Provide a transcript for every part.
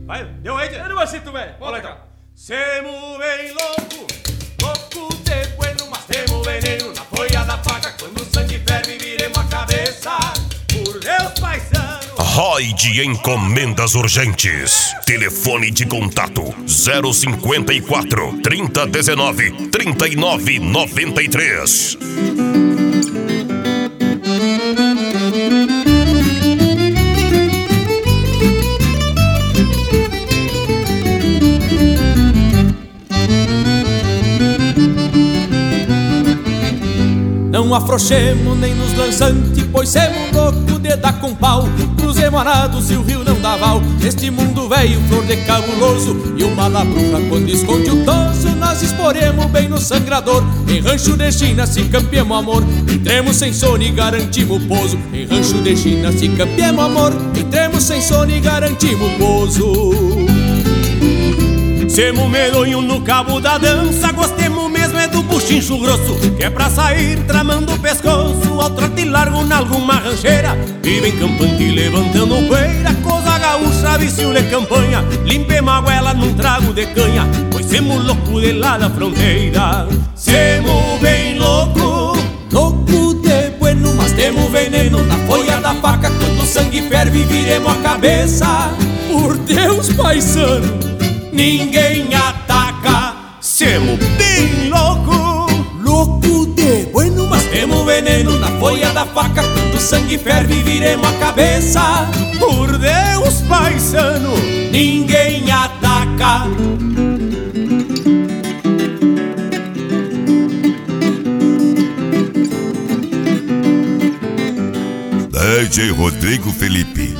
Vai, deu aí, Eu não aceito, velho. Olha cá. Semo bem louco, louco de bueno, mas temo veneno na folha da faca. Quando o sangue ferve, viremos a cabeça. Por Deus, paisano. Roide Encomendas Urgentes. Telefone de contato 054 3019 3993. Não afrouxemos nem nos lançante, pois semos louco de dar com pau. Cruzemos arados e o rio não dá val. Neste mundo velho, flor de cabuloso, e uma labruja quando esconde o toso, nós exporemos bem no sangrador. Em rancho de China se campeamos amor, entremos sem sono e garantimos o pouso. Em rancho de China se campeamos amor, entremos sem sono e garantimos o pouso. Semo medonho no cabo da dança, gostemos mesmo é do buchincho grosso, que é pra sair tramando o pescoço ao trote largo na alguma rancheira. Vive em campante levantando poeira, coisa gaúcha, vício de campanha. Limpemos a goela num trago de canha, pois semo louco de lá da fronteira. Semo bem louco, louco de bueno, mas temos veneno na folha da faca. Quando o sangue ferve, viremos a cabeça. Por Deus, paisano, ninguém ataca. Semo bem louco, louco de bueno, mas temos veneno na folha da faca. Quando o sangue ferve, viremos a cabeça. Por Deus, paisano, ninguém ataca. DJ Rodrigo Felipe.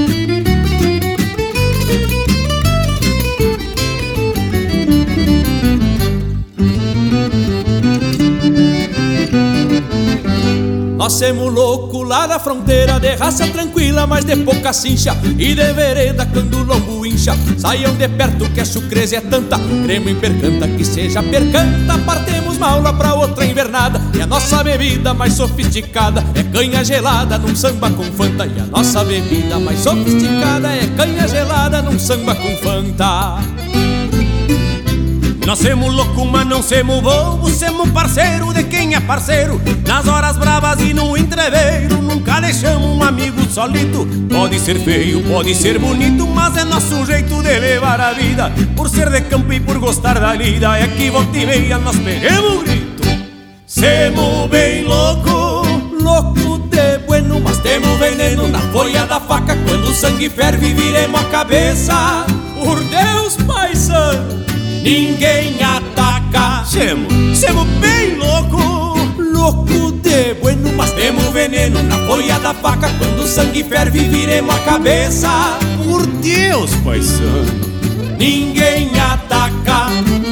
Nós semos louco lá da fronteira, de raça tranquila, mas de pouca cincha, e de vereda quando o lombo incha. Saiam de perto que a chucreza é tanta, cremo em percanta que seja percanta. Partemos uma aula pra outra invernada, e a nossa bebida mais sofisticada é canha gelada num samba com fanta. E a nossa bebida mais sofisticada é canha gelada num samba com fanta. Nós semos louco, mas não semos bobo, semos parceiro de quem é parceiro. Nas horas bravas e no entreveiro, nunca deixamos um amigo solito. Pode ser feio, pode ser bonito, mas é nosso jeito de levar a vida. Por ser de campo e por gostar da lida, é que volta e meia nós pegamos o grito. Semos bem louco, louco de bueno, mas temos veneno na folha da faca. Quando o sangue ferve, viremos a cabeça. Por Deus, paisano, ninguém ataca. Semo bem louco, louco de bueno, mas temos veneno na folha da faca. Quando o sangue ferve, viremos a cabeça. Por Deus, paisano, ninguém ataca.